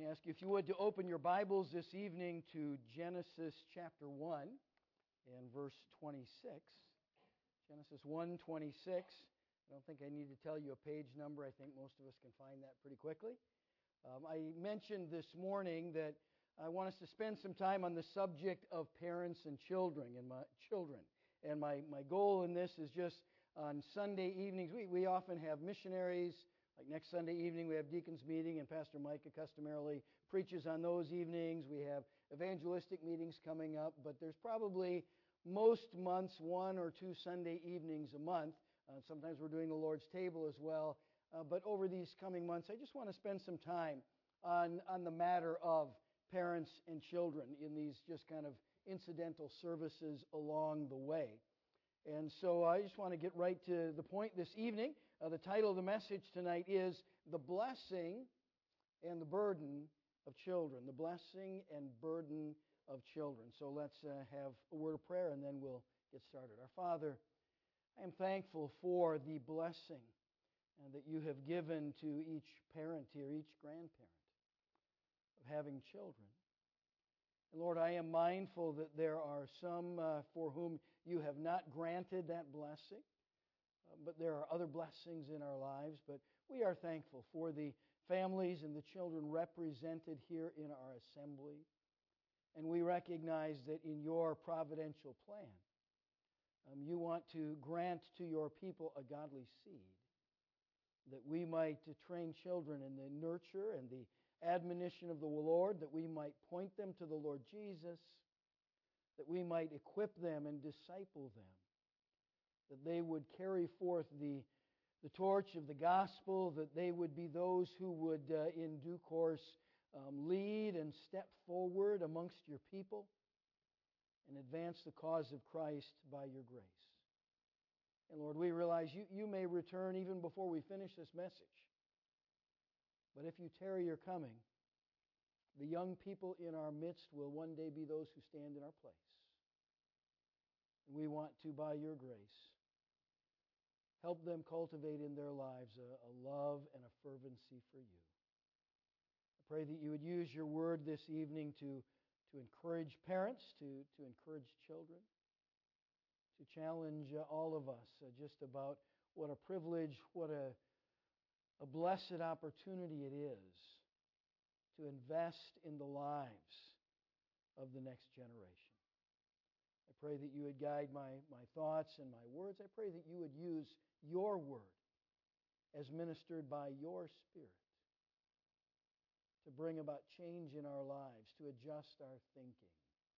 me ask you if you would to open your Bibles this evening to Genesis chapter 1 and verse 26. Genesis 1:26. I don't think I need to tell you a page number. I think most of us can find that pretty quickly. I mentioned this morning that I want us to spend some time on the subject of parents and children. And my goal in this is just on Sunday evenings. We often have missionaries. Like next Sunday evening, we have deacons meeting, and Pastor Micah customarily preaches on those evenings. We have evangelistic meetings coming up, but there's probably most months 1 or 2 Sunday evenings a month. Sometimes we're doing the Lord's table as well. But over these coming months, I just want to spend some time on the matter of parents and children in these just kind of incidental services along the way. And so I just want to get right to the point this evening. The title of the message tonight is The Blessing and the Burden of Children. The Blessing and Burden of Children. So let's have a word of prayer and then we'll get started. Our Father, I am thankful for the blessing that you have given to each parent here, each grandparent, of having children. And Lord, I am mindful that there are some for whom you have not granted that blessing, but there are other blessings in our lives. But we are thankful for the families and the children represented here in our assembly. And we recognize that in your providential plan, you want to grant to your people a godly seed, that we might train children in the nurture and the admonition of the Lord, that we might point them to the Lord Jesus, that we might equip them and disciple them, that they would carry forth the torch of the gospel, that they would be those who would in due course lead and step forward amongst your people and advance the cause of Christ by your grace. And Lord, we realize you may return even before we finish this message. But if you tarry your coming, the young people in our midst will one day be those who stand in our place. And we want to, by your grace, help them cultivate in their lives a love and a fervency for you. I pray that you would use your word this evening to encourage parents, to encourage children, to challenge all of us just about what a privilege, what a blessed opportunity it is to invest in the lives of the next generation. I pray that you would guide my thoughts and my words. I pray that you would use your word as ministered by your Spirit to bring about change in our lives, to adjust our thinking,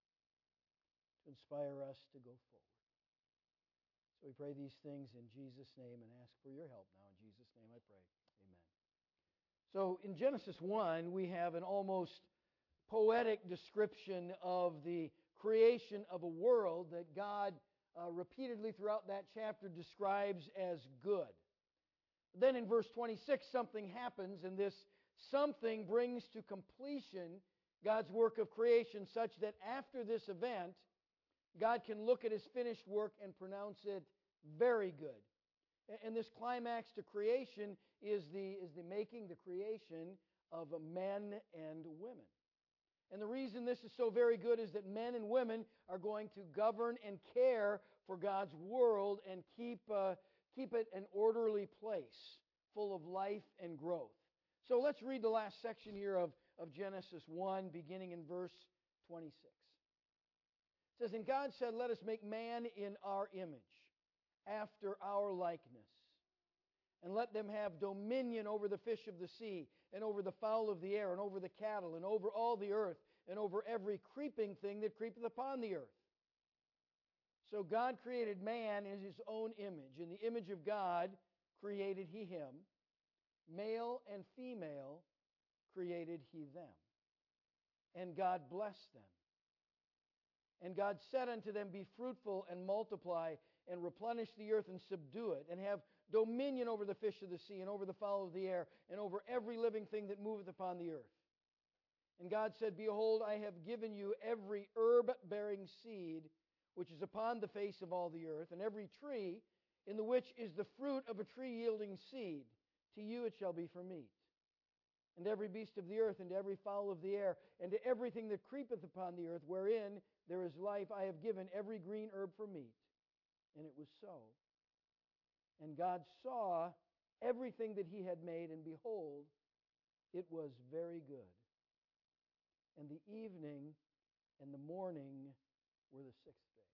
to inspire us to go forward. So we pray these things in Jesus' name and ask for your help now. In Jesus' name I pray. Amen. So in Genesis 1, we have an almost poetic description of the creation of a world that God repeatedly throughout that chapter describes as good. Then in verse 26, something happens, and this something brings to completion God's work of creation such that after this event, God can look at His finished work and pronounce it very good. And this climax to creation is the creation of men and women. And the reason this is so very good is that men and women are going to govern and care for God's world and keep it an orderly place, full of life and growth. So let's read the last section here of Genesis 1, beginning in verse 26. It says, "And God said, let us make man in our image, after our likeness, and let them have dominion over the fish of the sea, and over the fowl of the air, and over the cattle, and over all the earth, and over every creeping thing that creepeth upon the earth." So God created man in His own image. In the image of God created He him. Male and female created He them. And God blessed them. And God said unto them, Be fruitful and multiply, and replenish the earth and subdue it, and have dominion over the fish of the sea, and over the fowl of the air, and over every living thing that moveth upon the earth. And God said, Behold, I have given you every herb-bearing seed which is upon the face of all the earth, and every tree in the which is the fruit of a tree yielding seed. To you it shall be for meat. and every beast of the earth, and to every fowl of the air, and to everything that creepeth upon the earth, wherein there is life, I have given every green herb for meat. And it was so. And God saw everything that He had made, and behold, it was very good. And the evening and the morning were the sixth day.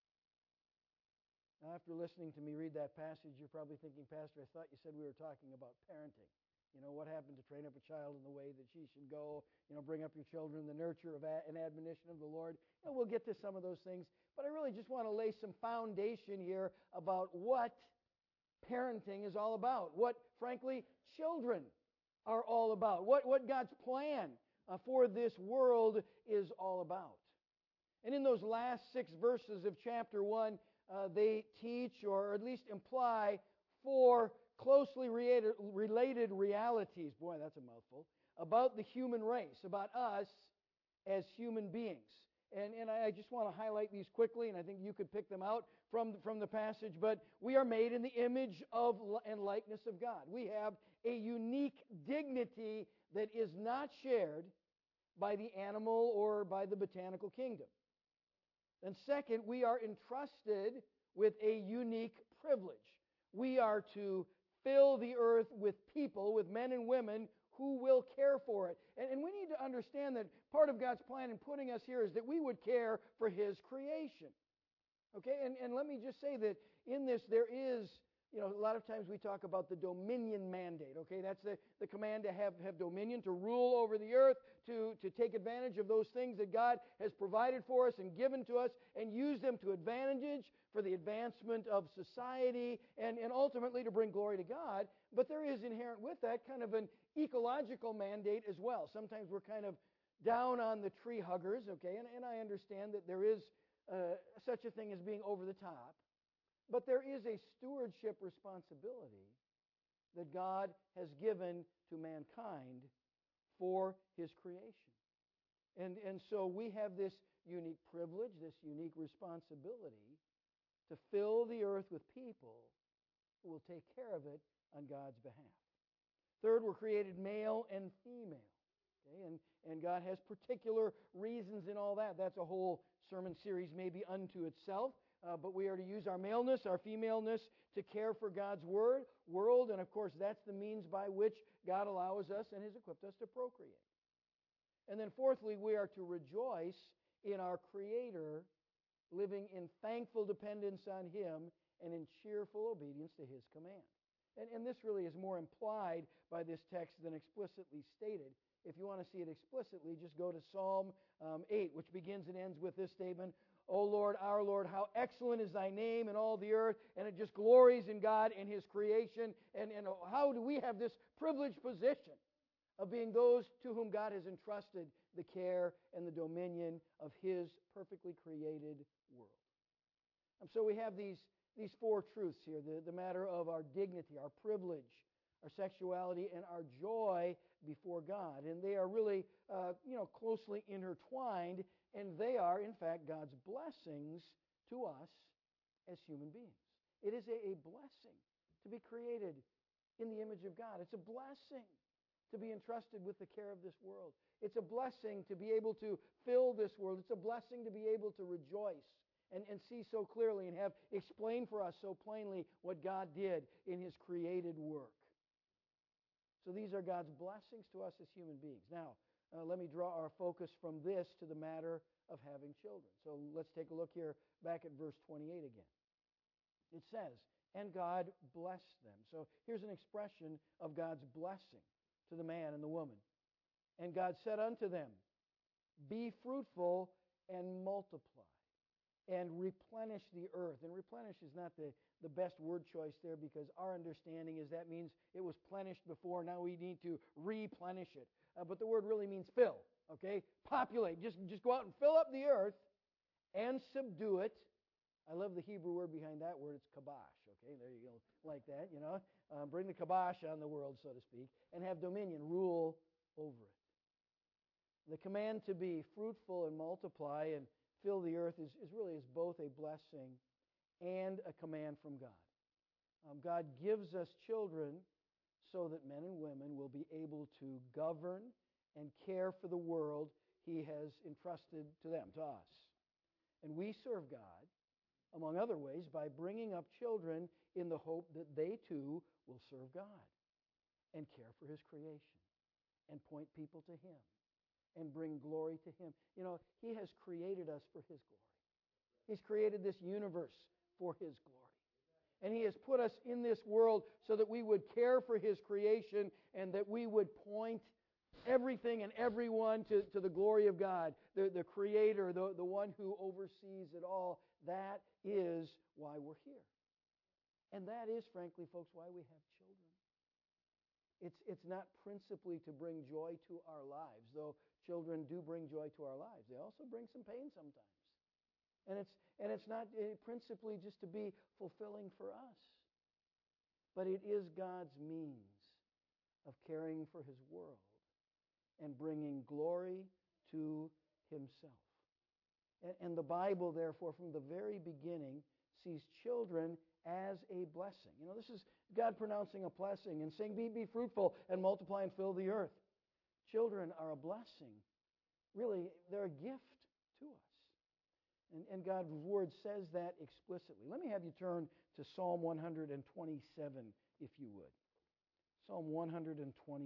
Now, after listening to me read that passage, you're probably thinking, Pastor, I thought you said we were talking about parenting. You know, what happened to train up a child in the way that she should go? You know, bring up your children in the nurture of and admonition of the Lord. You know, we'll get to some of those things. But I really just want to lay some foundation here about what parenting is all about. What, frankly, children are all about. What God's plan for this world is all about. And in those last 6 verses of chapter 1, they teach, or at least imply, 4 closely related realities, boy, that's a mouthful, about the human race, about us as human beings. And I just want to highlight these quickly, and I think you could pick them out from the passage, but we are made in the image of and likeness of God. We have a unique dignity that is not shared by the animal or by the botanical kingdom. And second, we are entrusted with a unique privilege. We are to fill the earth with people, with men and women who will care for it. And we need to understand that part of God's plan in putting us here is that we would care for His creation. Okay, and let me just say that in this there is, you know, a lot of times we talk about the dominion mandate. Okay, that's the command to have dominion, to rule over the earth, to take advantage of those things that God has provided for us and given to us, and use them to advantage for the advancement of society and ultimately to bring glory to God. But there is inherent with that kind of an ecological mandate as well. Sometimes we're kind of down on the tree huggers, okay, and I understand that there is such a thing as being over the top. But there is a stewardship responsibility that God has given to mankind for His creation. And so we have this unique privilege, this unique responsibility to fill the earth with people who will take care of it on God's behalf. Third, we're created male and female. Okay? And God has particular reasons in all that. That's a whole sermon series maybe unto itself. But we are to use our maleness, our femaleness, to care for God's world. And of course, that's the means by which God allows us and has equipped us to procreate. And then fourthly, we are to rejoice in our Creator, living in thankful dependence on Him and in cheerful obedience to His command. And this really is more implied by this text than explicitly stated. If you want to see it explicitly, just go to Psalm 8, which begins and ends with this statement, O Lord, our Lord, how excellent is Thy name in all the earth, and it just glories in God and His creation. And how do we have this privileged position of being those to whom God has entrusted the care and the dominion of His perfectly created world? And so we have these 4 truths here, the matter of our dignity, our privilege, our sexuality, and our joy before God. And they are really closely intertwined, and they are, in fact, God's blessings to us as human beings. It is a blessing to be created in the image of God. It's a blessing to be entrusted with the care of this world. It's a blessing to be able to fill this world. It's a blessing to be able to rejoice and see so clearly and have explained for us so plainly what God did in His created work. So these are God's blessings to us as human beings. Now, let me draw our focus from this to the matter of having children. So let's take a look here back at verse 28 again. It says, and God blessed them. So here's an expression of God's blessing to the man and the woman. And God said unto them, be fruitful and multiply and replenish the earth. And replenish is not the best word choice there, because our understanding is that means it was plenished before, now we need to replenish it. But the word really means fill, okay? Populate. Just go out and fill up the earth and subdue it. I love the Hebrew word behind that word. It's kabosh, okay? There you go, like that, you know. Bring the kibosh on the world, so to speak, and have dominion, rule over it. The command to be fruitful and multiply and fill the earth is both a blessing and a command from God. God gives us children so that men and women will be able to govern and care for the world He has entrusted to them, to us. And we serve God, among other ways, by bringing up children in the hope that they too will serve God and care for His creation and point people to Him and bring glory to Him. You know, He has created us for His glory. He's created this universe for His glory. And He has put us in this world so that we would care for His creation and that we would point everything and everyone to the glory of God, the Creator, the one who oversees it all. That is why we're here. And that is, frankly, folks, why we have children. It's not principally to bring joy to our lives, though children do bring joy to our lives. They also bring some pain sometimes. And it's not principally just to be fulfilling for us, but it is God's means of caring for His world and bringing glory to Himself. And the Bible, therefore, from the very beginning, sees children as a blessing. You know, this is God pronouncing a blessing and saying, be fruitful and multiply and fill the earth. Children are a blessing. Really, they're a gift to us. And God's Word says that explicitly. Let me have you turn to Psalm 127, if you would. Psalm 127.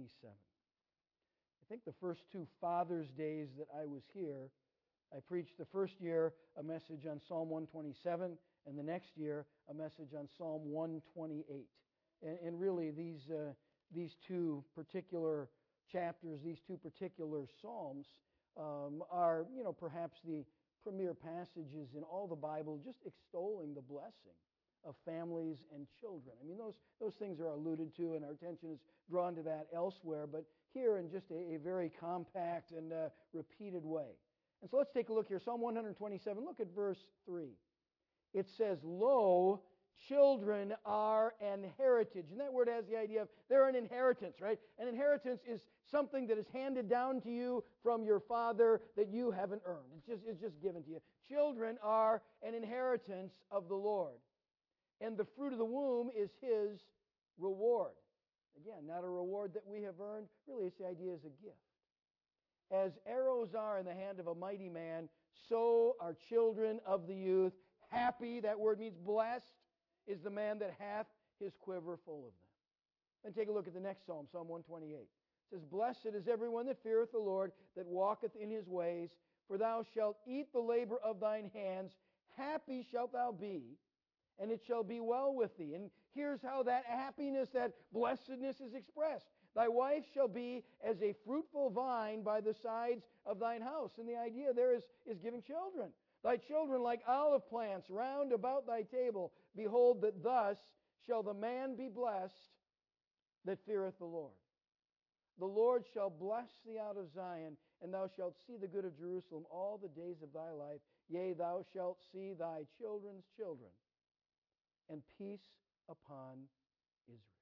I think the first two Father's Days that I was here, I preached the first year a message on Psalm 127, and the next year a message on Psalm 128. And really, these two particular chapters, these two particular psalms, are, you know, perhaps the premier passages in all the Bible, just extolling the blessing of families and children. I mean, those things are alluded to, and our attention is drawn to that elsewhere, but here in just a very compact and repeated way. And so let's take a look here. Psalm 127, look at verse 3. It says, "Lo, children are an heritage." And that word has the idea of they're an inheritance, right? An inheritance is something that is handed down to you from your father that you haven't earned. It's just given to you. Children are an inheritance of the Lord. And the fruit of the womb is His reward. Again, not a reward that we have earned. Really, it's the idea as a gift. As arrows are in the hand of a mighty man, so are children of the youth. Happy, that word means blessed, is the man that hath his quiver full of them. Then take a look at the next psalm, Psalm 128. It says, "Blessed is everyone that feareth the Lord, that walketh in His ways. For thou shalt eat the labor of thine hands. Happy shalt thou be, and it shall be well with thee." And here's how that happiness, that blessedness is expressed. "Thy wife shall be as a fruitful vine by the sides of thine house." And the idea there is giving children. "Thy children like olive plants round about thy table. Behold, that thus shall the man be blessed that feareth the Lord. The Lord shall bless thee out of Zion, and thou shalt see the good of Jerusalem all the days of thy life. Yea, thou shalt see thy children's children, and peace upon Israel."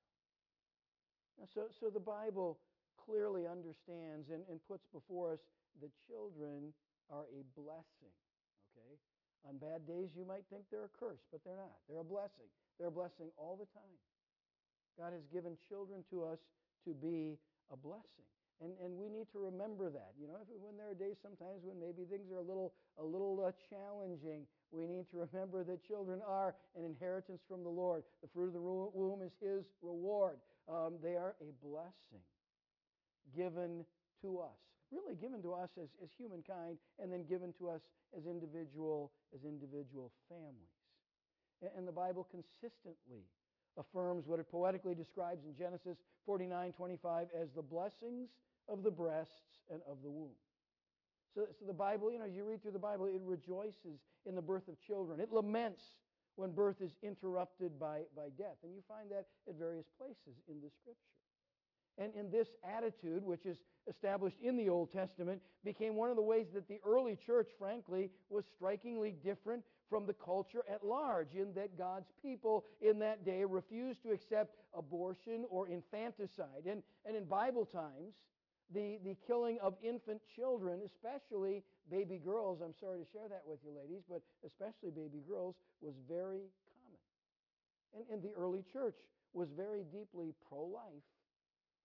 So the Bible clearly understands and puts before us that children are a blessing. Okay? On bad days, you might think they're a curse, but they're not. They're a blessing. They're a blessing all the time. God has given children to us to be a blessing. And we need to remember that. You know, when there are days sometimes when maybe things are a little challenging, we need to remember that children are an inheritance from the Lord. The fruit of the womb is His reward. They are a blessing given to us. Really given to us as humankind, and then given to us as individual families. And the Bible consistently affirms what it poetically describes in Genesis 49:25 as the blessings of the breasts and of the womb. So the Bible, you know, as you read through the Bible, it rejoices in the birth of children. It laments when birth is interrupted by death. And you find that at various places in the Scripture. And in this attitude, which is established in the Old Testament, became one of the ways that the early church, frankly, was strikingly different from the culture at large, in that God's people in that day refused to accept abortion or infanticide. And in Bible times, the killing of infant children, especially baby girls, I'm sorry to share that with you ladies, but especially baby girls, was very common. And the early church was very deeply pro-life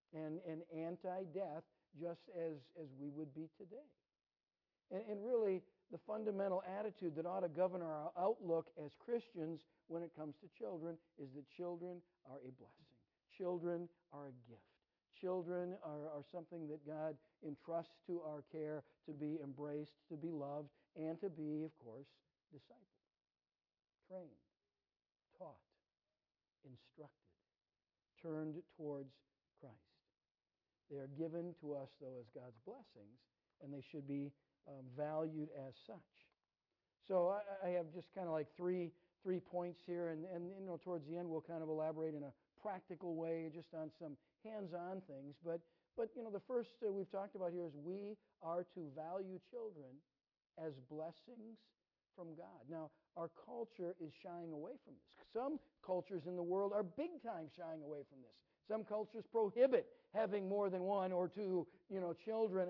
and anti-death, just as we would be today. And really, the fundamental attitude that ought to govern our outlook as Christians when it comes to children is that children are a blessing. Children are a gift. Children are something that God entrusts to our care to be embraced, to be loved, and to be, of course, discipled, trained, taught, instructed, turned towards Christ. They are given to us, though, as God's blessings, and they should be valued as such. So I have just kind of like three points here, and towards the end we'll kind of elaborate in a practical way just on some hands-on things. But the first we've talked about here is we are to value children as blessings from God. Now, our culture is shying away from this. Some cultures in the world are big time shying away from this. Some cultures prohibit having more than one or two, children.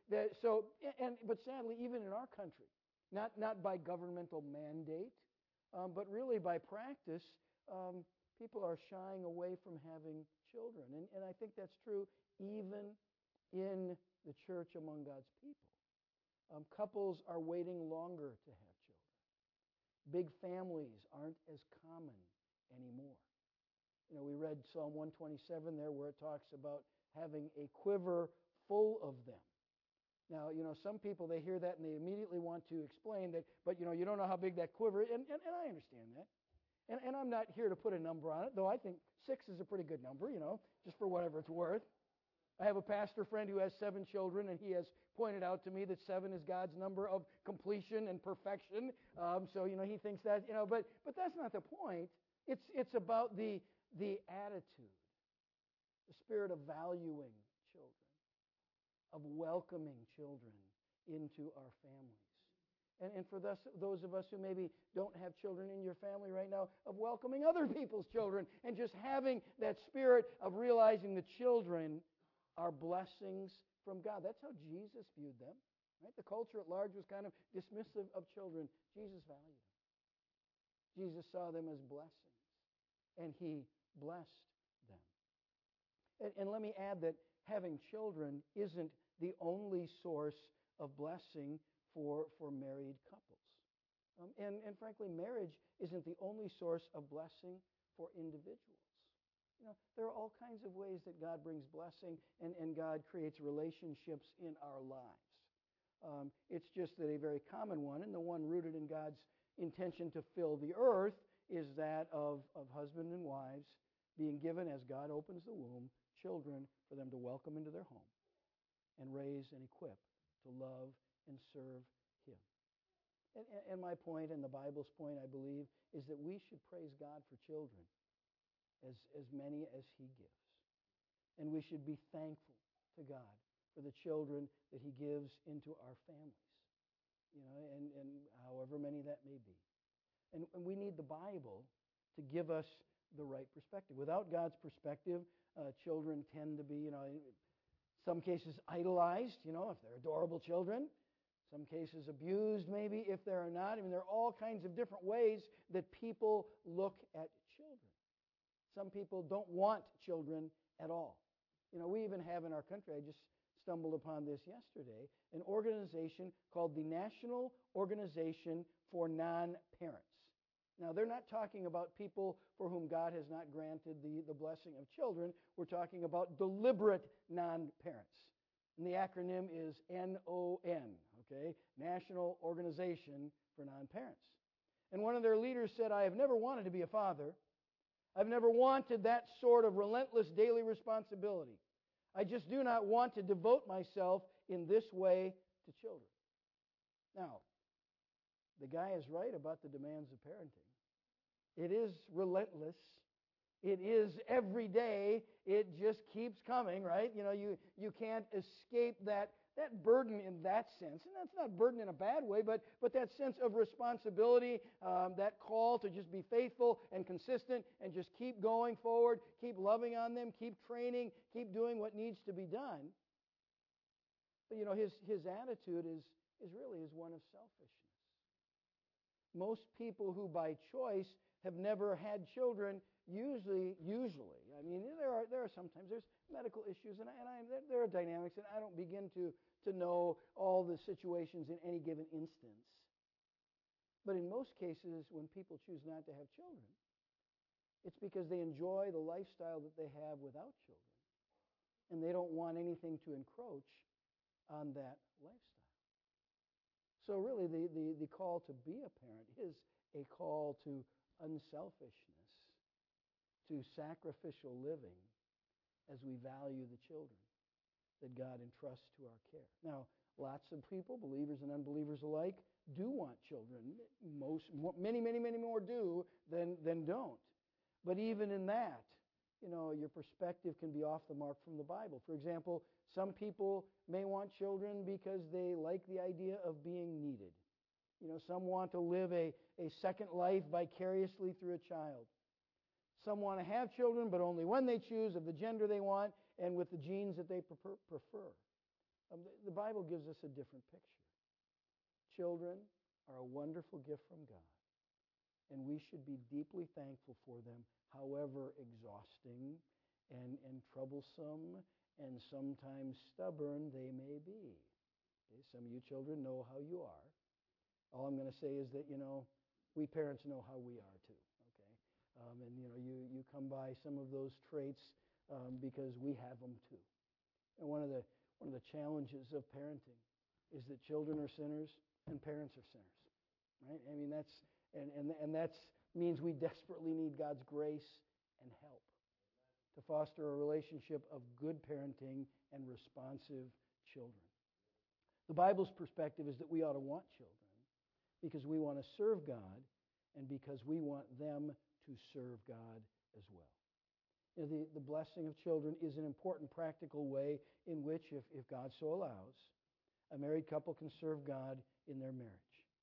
But sadly, even in our country, not by governmental mandate, but really by practice, people are shying away from having children. And I think that's true even in the church among God's people. Couples are waiting longer to have children. Big families aren't as common anymore. We read Psalm 127 there where it talks about having a quiver full of them. Now, some people, they hear that and they immediately want to explain that, but, you don't know how big that quiver is, and I understand that. And I'm not here to put a number on it, though I think 6 is a pretty good number, just for whatever it's worth. I have a pastor friend who has 7 children, and he has pointed out to me that 7 is God's number of completion and perfection. So he thinks that, but that's not the point. It's about the attitude, the spirit of valuing children, of welcoming children into our families. And for those of us who maybe don't have children in your family right now, of welcoming other people's children and just having that spirit of realizing the children are blessings from God. That's how Jesus viewed them. Right? The culture at large was kind of dismissive of children. Jesus valued them. Jesus saw them as blessings, and he blessed them. And let me add that having children isn't the only source of blessing for married couples. And frankly, marriage isn't the only source of blessing for individuals. There are all kinds of ways that God brings blessing and God creates relationships in our lives. It's just that a very common one, and the one rooted in God's intention to fill the earth, is that of husband and wives being given, as God opens the womb, children for them to welcome into their home and raise and equip to love and serve Him. And my point, and the Bible's point, I believe, is that we should praise God for children, as many as He gives. And we should be thankful to God for the children that He gives into our families, and however many that may be. And we need the Bible to give us the right perspective. Without God's perspective, children tend to be, in some cases idolized, if they're adorable children. Some cases abused, maybe, if there are not. There are all kinds of different ways that people look at children. Some people don't want children at all. We even have in our country, I just stumbled upon this yesterday, an organization called the National Organization for Non-Parents. Now, they're not talking about people for whom God has not granted the blessing of children. We're talking about deliberate non-parents. And the acronym is NON, okay? National Organization for Non-Parents. And one of their leaders said, "I have never wanted to be a father. I've never wanted that sort of relentless daily responsibility. I just do not want to devote myself in this way to children." Now, the guy is right about the demands of parenting. It is relentless. It is every day. It just keeps coming, right? You can't escape that burden in that sense. And that's not burden in a bad way, but that sense of responsibility, that call to just be faithful and consistent and just keep going forward, keep loving on them, keep training, keep doing what needs to be done. But his attitude is really one of selfishness. Most people who by choice have never had children usually, I mean, there are sometimes there's medical issues, and there are dynamics, and I don't begin to know all the situations in any given instance. But in most cases, when people choose not to have children, it's because they enjoy the lifestyle that they have without children, and they don't want anything to encroach on that lifestyle. So really, the call to be a parent is a call to unselfishness, to sacrificial living as we value the children that God entrusts to our care. Now, lots of people, believers and unbelievers alike, do want children. Many more do than don't. But even in that, your perspective can be off the mark from the Bible. For example, some people may want children because they like the idea of being needed. Some want to live a second life vicariously through a child. Some want to have children, but only when they choose, of the gender they want, and with the genes that they prefer. The Bible gives us a different picture. Children are a wonderful gift from God, and we should be deeply thankful for them, however exhausting and troublesome and sometimes stubborn they may be. Okay, some of you children know how you are. All I'm going to say is that, we parents know how we are too. Okay, and you come by some of those traits because we have them too. And one of the challenges of parenting is that children are sinners and parents are sinners, right? I mean, that's means we desperately need God's grace and help to foster a relationship of good parenting and responsive children. The Bible's perspective is that we ought to want children because we want to serve God and because we want them to serve God as well. The blessing of children is an important practical way in which, if God so allows, a married couple can serve God in their marriage.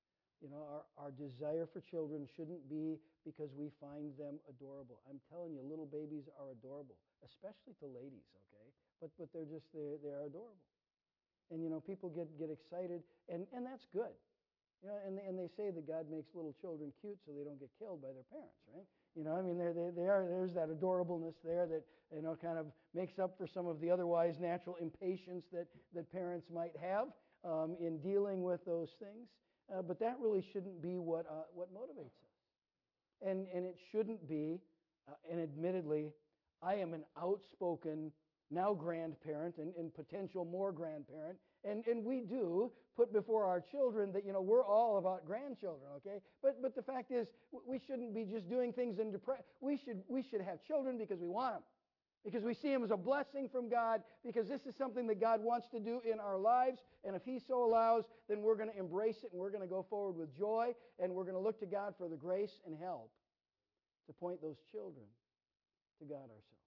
Our desire for children shouldn't be because we find them adorable. I'm telling you, little babies are adorable, especially to ladies, okay? But they're they're adorable. And, people get excited, and that's good. And they say that God makes little children cute so they don't get killed by their parents, right? There's that adorableness there that, kind of makes up for some of the otherwise natural impatience that parents might have in dealing with those things. But that really shouldn't be what motivates us. And it shouldn't be, and admittedly, I am an outspoken now grandparent and potential more grandparent. And we do put before our children that, we're all about grandchildren, okay? But the fact is, we shouldn't be just doing things in depression. We should have children because we want them. Because we see them as a blessing from God, because this is something that God wants to do in our lives. And if He so allows, then we're going to embrace it and we're going to go forward with joy. And we're going to look to God for the grace and help to point those children to God ourselves.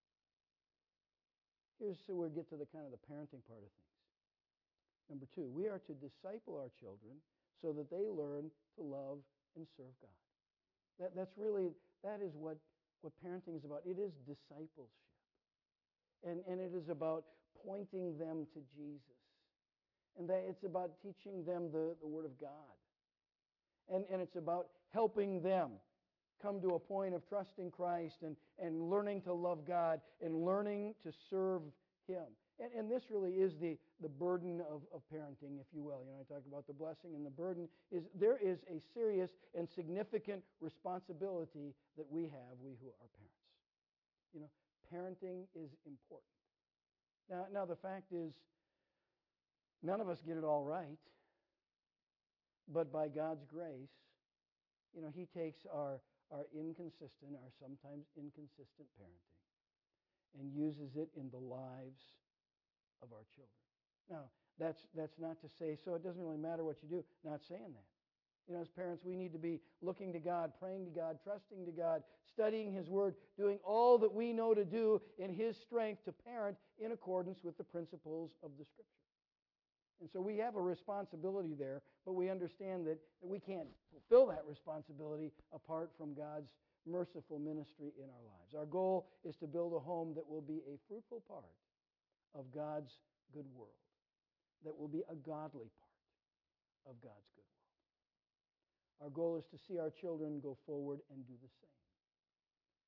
Here's where we get to the kind of the parenting part of things. Number 2, we are to disciple our children so that they learn to love and serve God. That is what parenting is about. It is discipleship. And it is about pointing them to Jesus. And that it's about teaching them the Word of God. And it's about helping them come to a point of trusting Christ and learning to love God and learning to serve Him. And this really is the burden of parenting, if you will. I talked about the blessing, and the burden is there is a serious and significant responsibility that we have, we who are parents. Parenting is important. Now the fact is, none of us get it all right, but by God's grace, He takes our inconsistent, our sometimes inconsistent parenting and uses it in the lives of our children. Now, that's not to say, so it doesn't really matter what you do. Not saying that. As parents, we need to be looking to God, praying to God, trusting to God, studying His Word, doing all that we know to do in His strength to parent in accordance with the principles of the Scripture. And so we have a responsibility there, but we understand that we can't fulfill that responsibility apart from God's merciful ministry in our lives. Our goal is to build a home that will be a fruitful part of God's good world, that will be a godly part of God's good world. Our goal is to see our children go forward and do the same.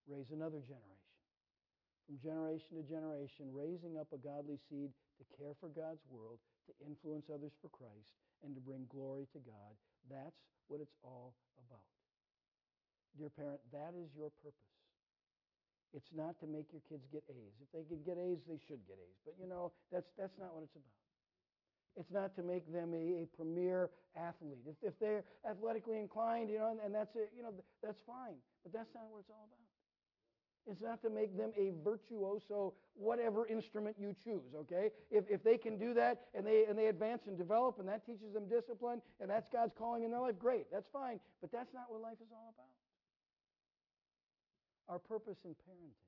raise another generation. From generation to generation, raising up a godly seed to care for God's world, to influence others for Christ, and to bring glory to God. That's what it's all about. Dear parent, that is your purpose. It's not to make your kids get A's. If they could get A's, they should get A's. But that's not what it's about. It's not to make them a premier athlete. If they're athletically inclined, and that's it, that's fine. But that's not what it's all about. It's not to make them a virtuoso, whatever instrument you choose, okay? If they can do that and they advance and develop and that teaches them discipline and that's God's calling in their life, great, that's fine. But that's not what life is all about. Our purpose in parenting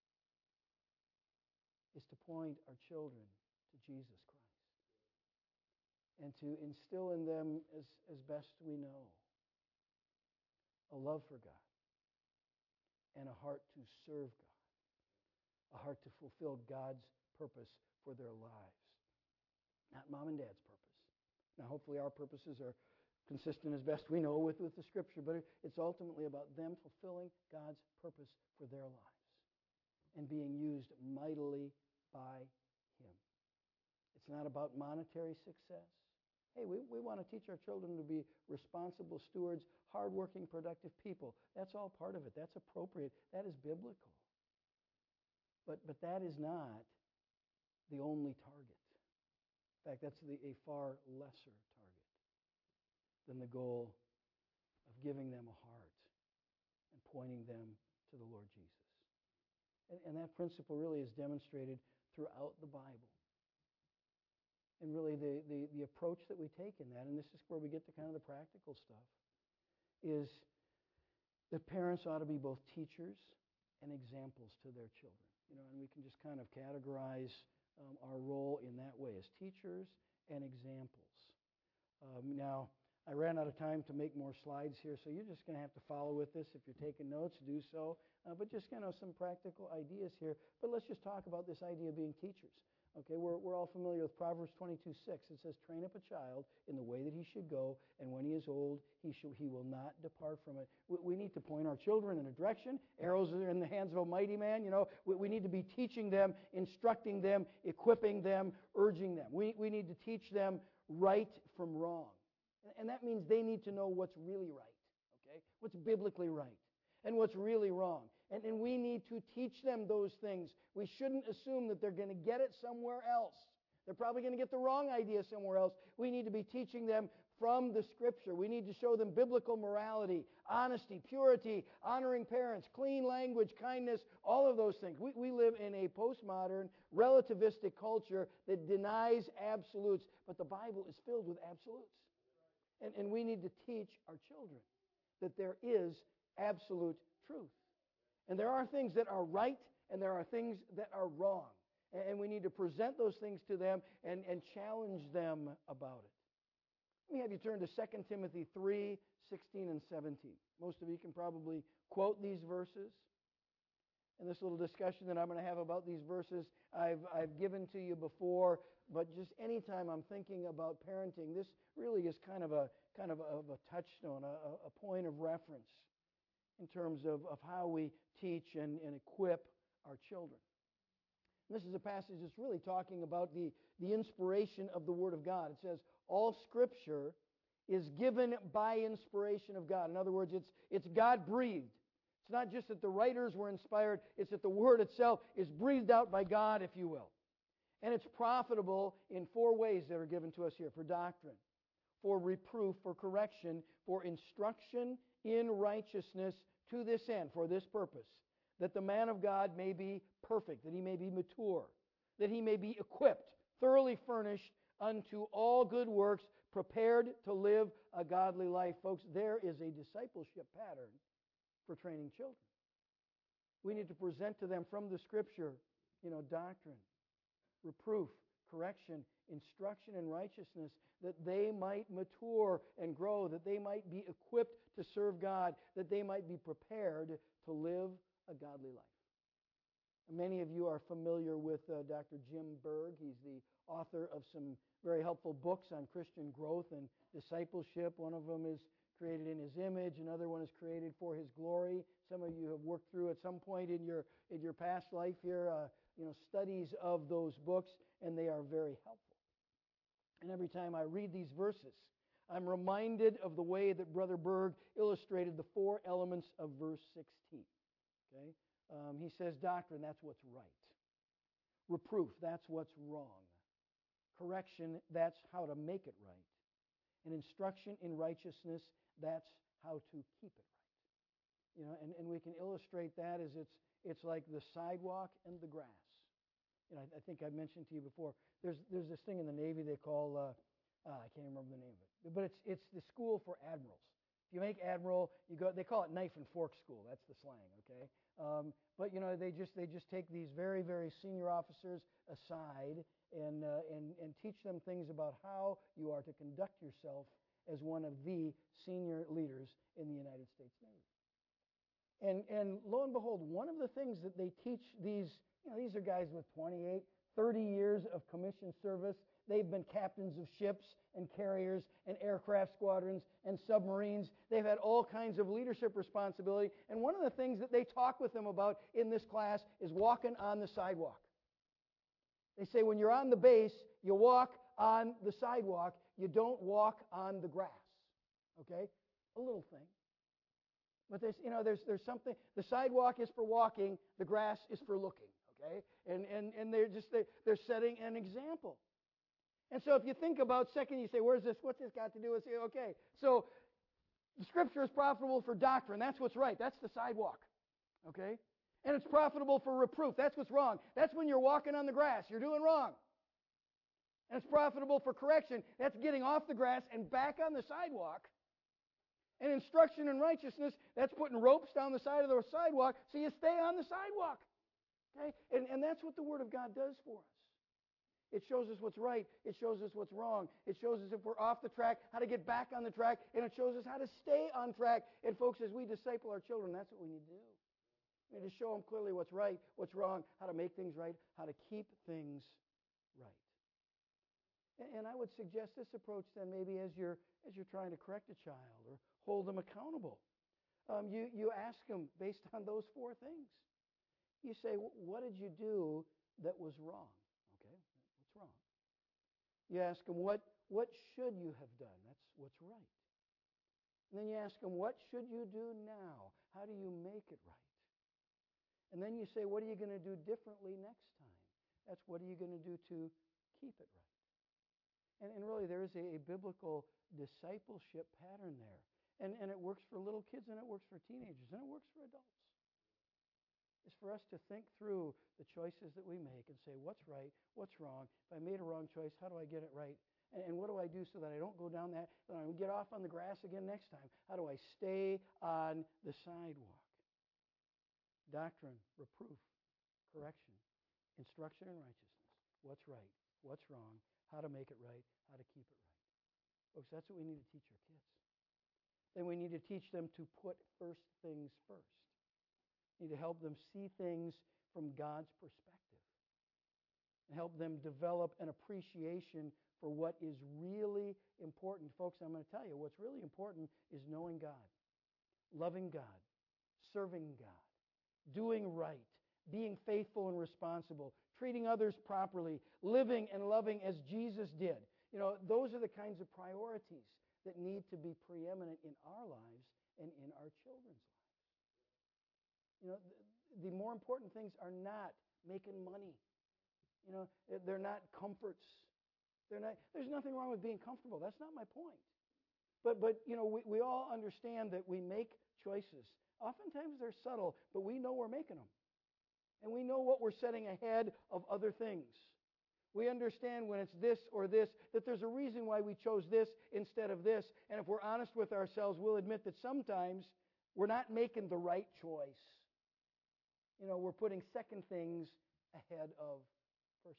is to point our children to Jesus Christ and to instill in them as best we know a love for God and a heart to serve God, a heart to fulfill God's purpose for their lives, not mom and dad's purpose. Now, hopefully our purposes are consistent as best we know with the Scripture, but it's ultimately about them fulfilling God's purpose for their lives and being used mightily by Him. It's not about monetary success. Hey, we want to teach our children to be responsible stewards, hardworking, productive people. That's all part of it. That's appropriate. That is biblical. But that is not the only target. In fact, that's a far lesser target than the goal of giving them a heart and pointing them to the Lord Jesus. And that principle really is demonstrated throughout the Bible. And really the approach that we take in that, and this is where we get to kind of the practical stuff, is that parents ought to be both teachers and examples to their children. And we can just kind of categorize our role in that way as teachers and examples. Now, I ran out of time to make more slides here, so you're just going to have to follow with this. If you're taking notes, do so. But just kind of some practical ideas here. But let's just talk about this idea of being teachers. Okay, we're all familiar with Proverbs 22:6. It says, "Train up a child in the way that he should go, and when he is old, he will not depart from it." We need to point our children in a direction. Arrows are in the hands of a mighty man. We need to be teaching them, instructing them, equipping them, urging them. We need to teach them right from wrong. And that means they need to know what's really right, okay? What's biblically right and what's really wrong. And we need to teach them those things. We shouldn't assume that they're going to get it somewhere else. They're probably going to get the wrong idea somewhere else. We need to be teaching them from the Scripture. We need to show them biblical morality, honesty, purity, honoring parents, clean language, kindness, all of those things. We live in a postmodern, relativistic culture that denies absolutes, but the Bible is filled with absolutes. And we need to teach our children that there is absolute truth. And there are things that are right, and there are things that are wrong. And we need to present those things to them and challenge them about it. Let me have you turn to 2 Timothy 3:16 and 17. Most of you can probably quote these verses. And this little discussion that I'm going to have about these verses, I've given to you before, but just anytime I'm thinking about parenting, this really is kind of a touchstone, a point of reference in terms of how we teach and equip our children. And this is a passage that's really talking about the inspiration of the Word of God. It says, all Scripture is given by inspiration of God. In other words, it's God-breathed. It's not just that the writers were inspired, it's that the Word itself is breathed out by God, if you will. And it's profitable in 4 ways that are given to us here: for doctrine, for reproof, for correction, for instruction in righteousness, to this end, for this purpose, that the man of God may be perfect, that he may be mature, that he may be equipped, thoroughly furnished unto all good works, prepared to live a godly life. Folks, there is a discipleship pattern for training children. We need to present to them from the Scripture, doctrine, reproof, correction, instruction in righteousness, that they might mature and grow, that they might be equipped to serve God, that they might be prepared to live a godly life. Many of you are familiar with Dr. Jim Berg. He's the author of some very helpful books on Christian growth and discipleship. One of them is created in His image. Another one is created for His glory. Some of you have worked through at some point in your past life here, studies of those books, and they are very helpful. And every time I read these verses, I'm reminded of the way that Brother Berg illustrated the 4 elements of verse 16. Okay, he says, doctrine, that's what's right. Reproof, that's what's wrong. Correction, that's how to make it right. And instruction in righteousness, that's how to keep it right. And we can illustrate that as it's like the sidewalk and the grass. I think I mentioned to you before, there's this thing in the Navy they call, I can't remember the name of it, but it's the school for admirals. If you make admiral, they call it knife and fork school. That's the slang, okay? But they just take these very, very senior officers aside and teach them things about how you are to conduct yourself as one of the senior leaders in the United States Navy. And lo and behold, one of the things that they teach these are guys with 28, 30 years of commissioned service. They've been captains of ships and carriers and aircraft squadrons and submarines. They've had all kinds of leadership responsibility. And one of the things that they talk with them about in this class is walking on the sidewalk. They say when you're on the base, you walk on the sidewalk. You don't walk on the grass. Okay? A little thing. But there's something. The sidewalk is for walking. The grass is for looking. Okay? And they're setting an example. And so if you think about second, you say, what's this got to do with it? Okay, so the Scripture is profitable for doctrine. That's what's right. That's the sidewalk. Okay? And it's profitable for reproof. That's what's wrong. That's when you're walking on the grass. You're doing wrong. And it's profitable for correction. That's getting off the grass and back on the sidewalk. And instruction in righteousness, that's putting ropes down the side of the sidewalk so you stay on the sidewalk. Okay? And that's what the Word of God does for us. It shows us what's right. It shows us what's wrong. It shows us if we're off the track, how to get back on the track. And it shows us how to stay on track. And folks, as we disciple our children, that's what we need to do. We need to show them clearly what's right, what's wrong, how to make things right, how to keep things right. And I would suggest this approach then maybe as you're trying to correct a child or hold them accountable. You ask them based on those 4 things. You say, what did you do that was wrong? Okay, what's wrong? You ask them, what should you have done? That's what's right. And then you ask them, what should you do now? How do you make it right? And then you say, what are you going to do differently next time? That's what are you going to do to keep it right? And really, there is a biblical discipleship pattern there. And it works for little kids, and it works for teenagers, and it works for adults. It's for us to think through the choices that we make and say, what's right, what's wrong? If I made a wrong choice, how do I get it right? And what do I do so that I don't go down that, that I don't get off on the grass again next time? How do I stay on the sidewalk? Doctrine, reproof, correction, instruction in righteousness. What's right, what's wrong, how to make it right, how to keep it right. Folks, that's what we need to teach our kids. Then we need to teach them to put first things first. We need to help them see things from God's perspective and help them develop an appreciation for what is really important. Folks, I'm going to tell you, what's really important is knowing God, loving God, serving God, doing right, being faithful and responsible, treating others properly, living and loving as Jesus did. Those are the kinds of priorities that need to be preeminent in our lives and in our children's lives. The more important things are not making money. They're not comforts. There's nothing wrong with being comfortable. That's not my point. But we all understand that we make choices. Oftentimes they're subtle, but we know we're making them. And we know what we're setting ahead of other things. We understand when it's this or this, that there's a reason why we chose this instead of this. And if we're honest with ourselves, we'll admit that sometimes we're not making the right choice. We're putting second things ahead of first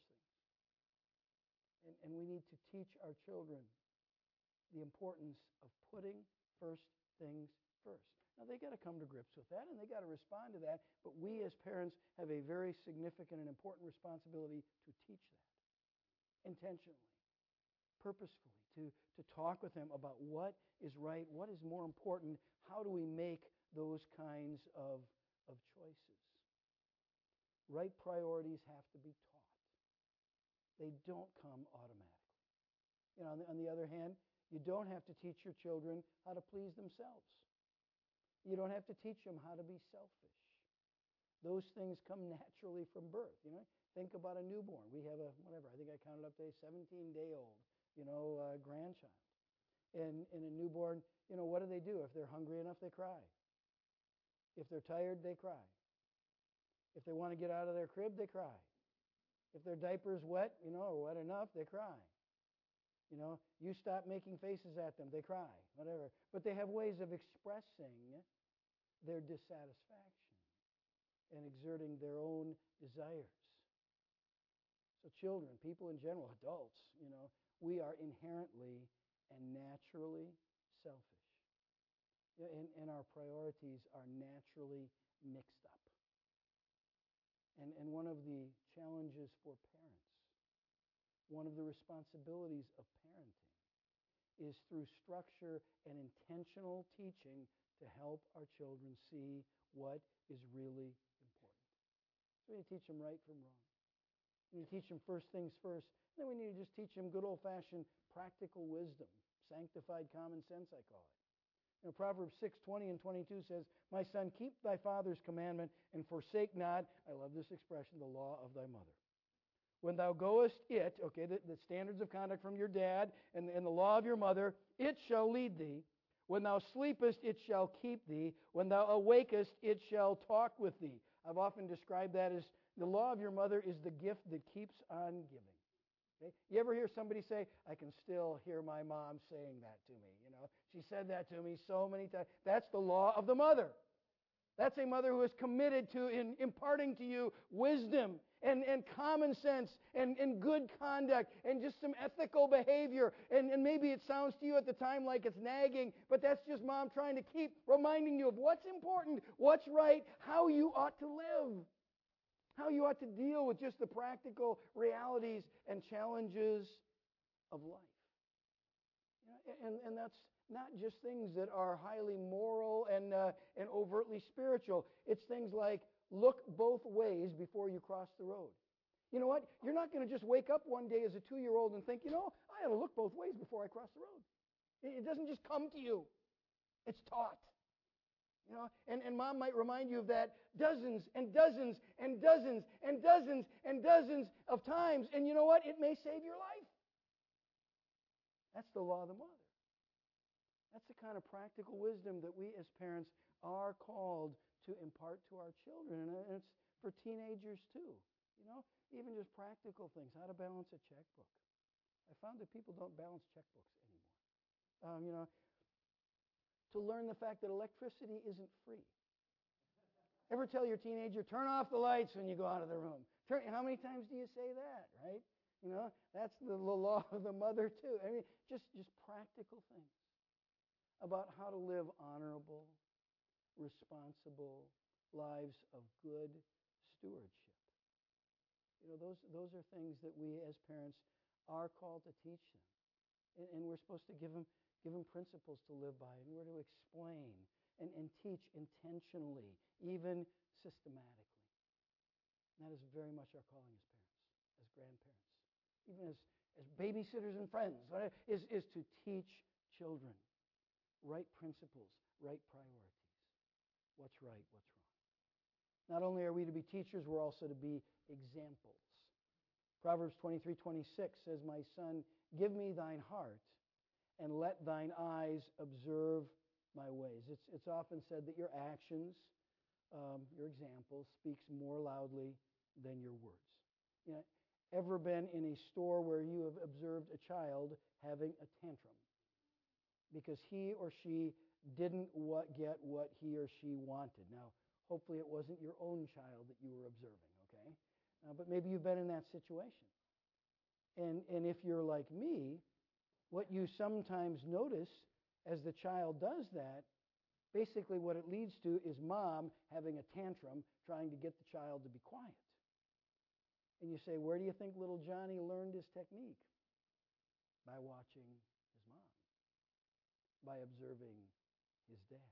things. And we need to teach our children the importance of putting first things first. Now, they got to come to grips with that, and they got to respond to that. But we as parents have a very significant and important responsibility to teach that intentionally. purposefully, to talk with them about what is right, what is more important, how do we make those kinds of choices. Right priorities have to be taught. They don't come automatically. On the other hand, you don't have to teach your children how to please themselves. You don't have to teach them how to be selfish. Those things come naturally from birth. Think about a newborn. We have I think I counted up today, 17-day-old, grandchild. And in a newborn, what do? If they're hungry enough, they cry. If they're tired, they cry. If they want to get out of their crib, they cry. If their diaper's wet, or wet enough, they cry. You stop making faces at them, they cry, whatever. But they have ways of expressing their dissatisfaction and exerting their own desires. So children, people in general, adults, we are inherently and naturally selfish. And our priorities are naturally mixed up. And one of the challenges for parents, one of the responsibilities of parenting, is through structure and intentional teaching to help our children see what is really important. So we need to teach them right from wrong. We need to teach them first things first. Then we need to just teach them good old-fashioned practical wisdom, sanctified common sense, I call it. Proverbs 6:20 and 22 says, "My son, keep thy father's commandment and forsake not," I love this expression, "the law of thy mother. When thou goest the standards of conduct from your dad and the law of your mother, it shall lead thee. When thou sleepest, it shall keep thee. When thou awakest, it shall talk with thee." I've often described that as the law of your mother is the gift that keeps on giving. Okay? You ever hear somebody say, "I can still hear my mom saying that to me. She said that to me so many times." That's the law of the mother. That's a mother who is committed to imparting to you wisdom and common sense and good conduct and just some ethical behavior. And maybe it sounds to you at the time like it's nagging, but that's just mom trying to keep reminding you of what's important, what's right, how you ought to live, how you ought to deal with just the practical realities and challenges of life. And that's not just things that are highly moral and overtly spiritual. It's things like look both ways before you cross the road. You know what? You're not going to just wake up one day as a 2-year-old and think, I ought to look both ways before I cross the road. It doesn't just come to you. It's taught. And mom might remind you of that dozens and dozens and dozens and dozens and dozens of times. And you know what? It may save your life. That's the law of the mother. That's the kind of practical wisdom that we as parents are called to impart to our children. And it's for teenagers too. Even just practical things. How to balance a checkbook. I found that people don't balance checkbooks anymore. To learn the fact that electricity isn't free. Ever tell your teenager, turn off the lights when you go out of the room? How many times do you say that, right? That's the law of the mother too. Just practical things about how to live honorable, responsible lives of good stewardship. Those are things that we as parents are called to teach them. And we're supposed to give them principles to live by, and we're to explain and teach intentionally, even systematically. And that is very much our calling as parents, as grandparents, even as babysitters and friends, is to teach children right principles, right priorities. What's right, what's wrong. Not only are we to be teachers, we're also to be examples. Proverbs 23:26 says, "My son, give me thine heart, and let thine eyes observe my ways." It's often said that your actions, your example, speaks more loudly than your words. Ever been in a store where you have observed a child having a tantrum because he or she didn't get what he or she wanted? Now, hopefully it wasn't your own child that you were observing, okay? But maybe you've been in that situation. And if you're like me, what you sometimes notice as the child does that, basically what it leads to is mom having a tantrum trying to get the child to be quiet. And you say, where do you think little Johnny learned his technique? By watching his mom. By observing his dad.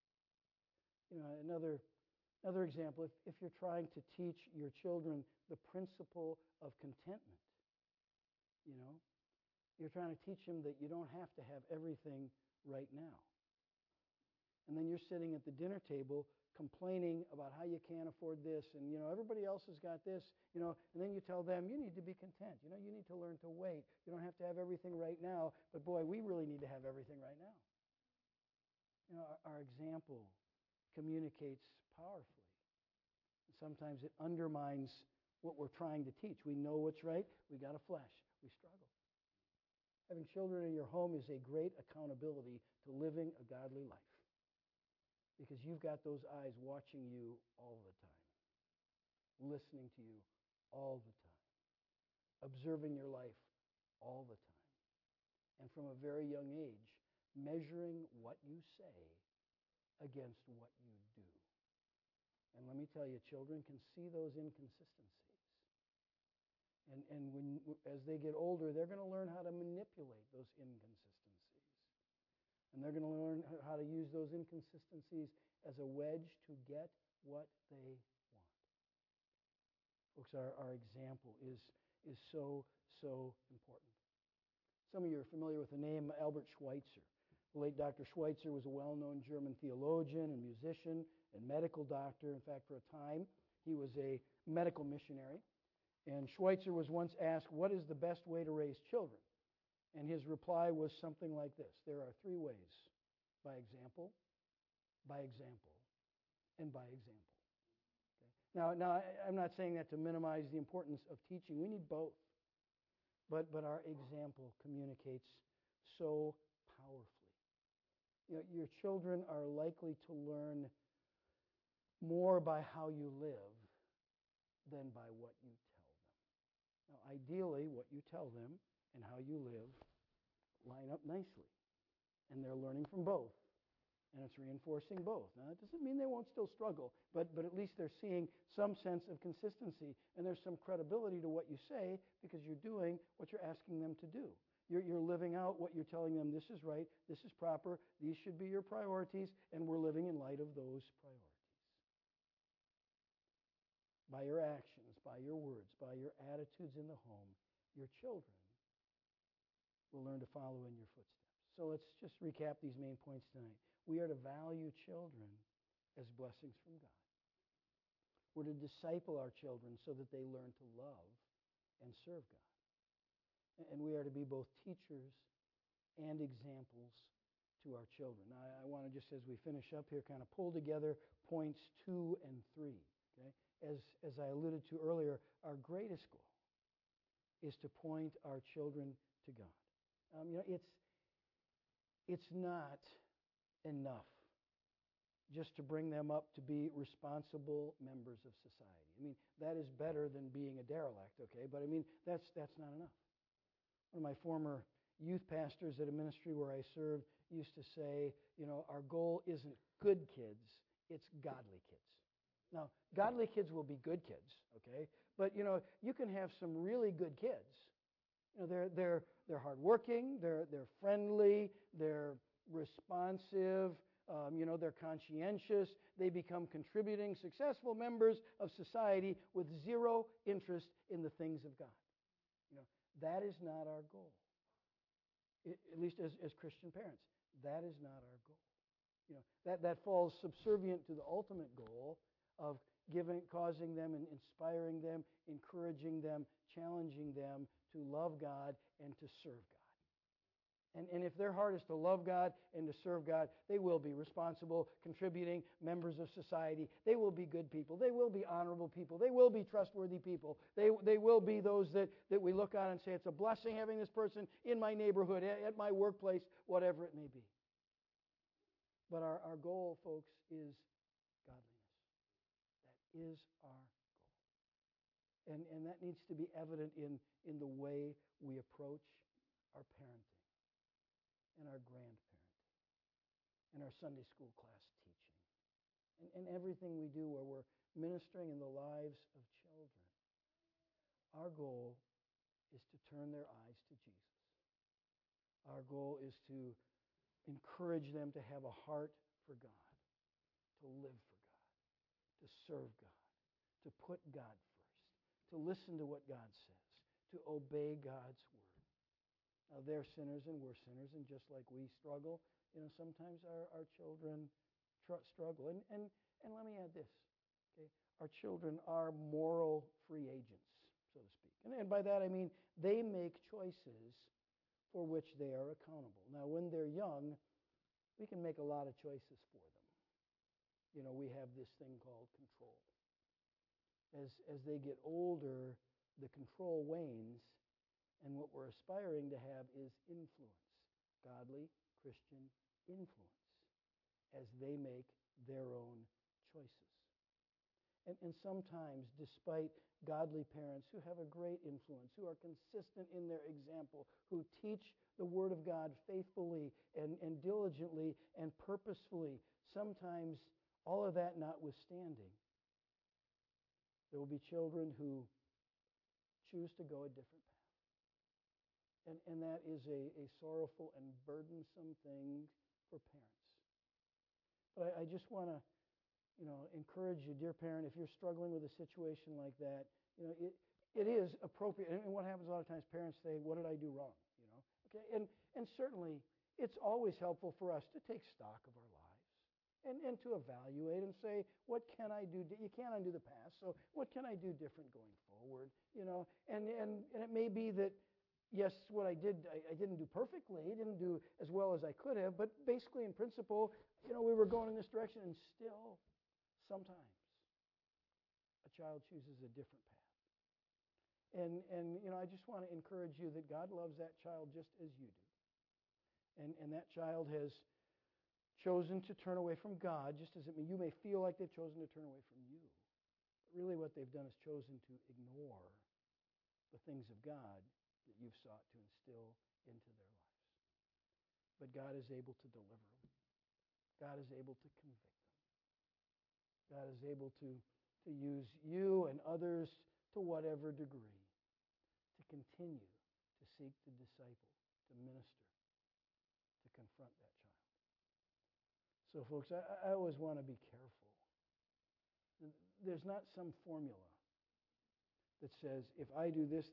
Another example, if you're trying to teach your children the principle of contentment, you're trying to teach them that you don't have to have everything right now. And then you're sitting at the dinner table complaining about how you can't afford this and, everybody else has got this, and then you tell them, you need to be content. You need to learn to wait. You don't have to have everything right now, but boy, we really need to have everything right now. Our example communicates powerfully. Sometimes it undermines what we're trying to teach. We know what's right. We got a flesh. We struggle. Having children in your home is a great accountability to living a godly life. Because you've got those eyes watching you all the time, listening to you all the time, observing your life all the time. And from a very young age, measuring what you say against what you do. And let me tell you, children can see those inconsistencies. And as they get older, they're going to learn how to manipulate those inconsistencies. And they're going to learn how to use those inconsistencies as a wedge to get what they want. Folks, our example is so important. Some of you are familiar with the name Albert Schweitzer. The late Dr. Schweitzer was a well-known German theologian and musician and medical doctor. In fact, for a time, he was a medical missionary. And Schweitzer was once asked, what is the best way to raise children? And his reply was something like this. There are three ways. By example, and by example. Okay? Now, I'm not saying that to minimize the importance of teaching. We need both. But our example communicates so powerfully. Your children are likely to learn more by how you live than by what you tell them. Now, ideally, what you tell them and how you live line up nicely. And they're learning from both. And it's reinforcing both. Now, that doesn't mean they won't still struggle, but at least they're seeing some sense of consistency. And there's some credibility to what you say because you're doing what you're asking them to do. You're living out what you're telling them. This is right. This is proper. These should be your priorities. And we're living in light of those priorities. By your actions, by your words, by your attitudes in the home, your children will learn to follow in your footsteps. So let's just recap these main points tonight. We are to value children as blessings from God. We're to disciple our children so that they learn to love and serve God. And we are to be both teachers and examples to our children. Now, I want to just, as we finish up here, kind of pull together points 2 and 3. Okay? As I alluded to earlier, our greatest goal is to point our children to God. It's not enough just to bring them up to be responsible members of society. That is better than being a derelict, okay? But that's not enough. One of my former youth pastors at a ministry where I served used to say, our goal isn't good kids, it's godly kids. Now, godly kids will be good kids, okay? But, you can have some really good kids. They're hardworking, they're friendly, they're responsive, they're conscientious. They become contributing, successful members of society with zero interest in the things of God. That is not our goal. At least as Christian parents, that is not our goal. That falls subservient to the ultimate goal of causing them and inspiring them, encouraging them, challenging them to love God and to serve God. And if their heart is to love God and to serve God, they will be responsible, contributing members of society. They will be good people. They will be honorable people. They will be trustworthy people. They will be those that we look on and say, it's a blessing having this person in my neighborhood, at my workplace, whatever it may be. But our goal, folks, is godliness. That is our goal. And that needs to be evident in the way we approach our parenting and our grandparenting and our Sunday school class teaching and everything we do where we're ministering in the lives of children. Our goal is to turn their eyes to Jesus Our goal is to encourage them to have a heart for God, to live for God, to serve God, to put God first, to listen to what God says, to obey God's word. Now, they're sinners and we're sinners, and just like we struggle, sometimes our children struggle. And let me add this, okay? Our children are moral free agents, so to speak. And by that I mean they make choices for which they are accountable. Now, when they're young, we can make a lot of choices for them. We have this thing called control. As they get older, the control wanes, and what we're aspiring to have is influence, godly Christian influence, as they make their own choices. And sometimes, despite godly parents who have a great influence, who are consistent in their example, who teach the Word of God faithfully and diligently and purposefully, sometimes all of that notwithstanding, there will be children who choose to go a different path. And that is a sorrowful and burdensome thing for parents. But I just want to encourage you, dear parent, if you're struggling with a situation like that, it is appropriate. And what happens a lot of times, parents say, "What did I do wrong?" Okay, and certainly it's always helpful for us to take stock of our lives and to evaluate and say, what can I do? You can't undo the past, so what can I do different going forward? And it may be that, yes, what I did, I didn't do perfectly, didn't do as well as I could have, but basically in principle, we were going in this direction, and still, sometimes, a child chooses a different path. And I just want to encourage you that God loves that child just as you do. And that child has chosen to turn away from God, just as you may feel like they've chosen to turn away from you. But really what they've done is chosen to ignore the things of God that you've sought to instill into their lives. But God is able to deliver them. God is able to convict them. God is able to use you and others to whatever degree to continue to seek to disciple, to minister, to confront that child. So, folks, I always want to be careful. There's not some formula that says, if I do this,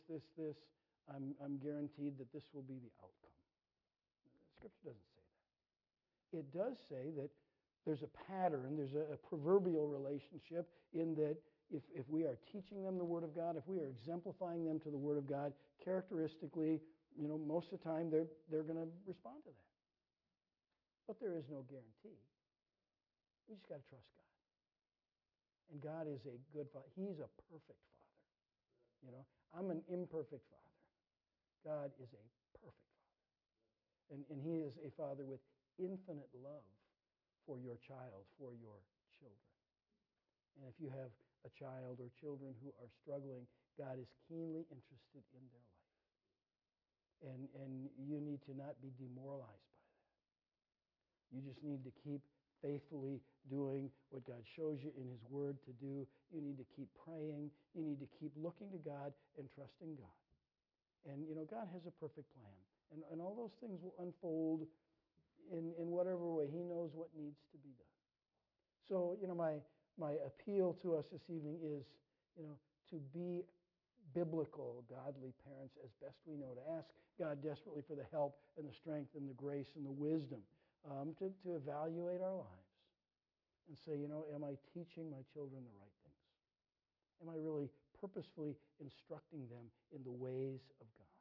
I'm guaranteed that this will be the outcome. Scripture doesn't say that. It does say that there's a pattern, there's a proverbial relationship in that if we are teaching them the Word of God, if we are exemplifying them to the Word of God, characteristically, most of the time they're going to respond to that. But there is no guarantee. We just got to trust God. And God is a good Father. He's a perfect Father. I'm an imperfect Father. God is a perfect Father. And He is a Father with infinite love for your child, for your children. And if you have a child or children who are struggling, God is keenly interested in their life. And you need to not be demoralized by that. You just need to keep faithfully doing what God shows you in His Word to do. You need to keep praying. You need to keep looking to God and trusting God. And, God has a perfect plan. And all those things will unfold in whatever way. He knows what needs to be done. So, my appeal to us this evening is, to be biblical, godly parents as best we know, to ask God desperately for the help and the strength and the grace and the wisdom to evaluate our lives and say, am I teaching my children the right things? Am I really purposefully instructing them in the ways of God?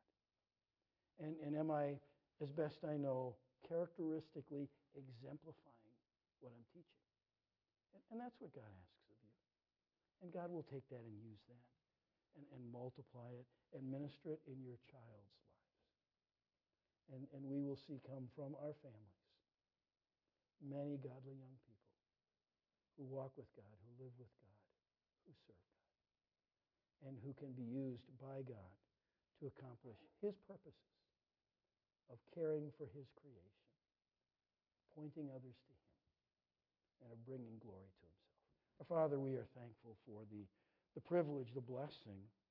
And am I, as best I know, characteristically exemplifying what I'm teaching? And that's what God asks of you. And God will take that and use that and multiply it and minister it in your child's lives. And we will see come from our families many godly young people who walk with God, who live with God, who serve God, and who can be used by God to accomplish His purposes of caring for His creation, pointing others to Him, and of bringing glory to Himself. Our Father, we are thankful for the privilege, the blessing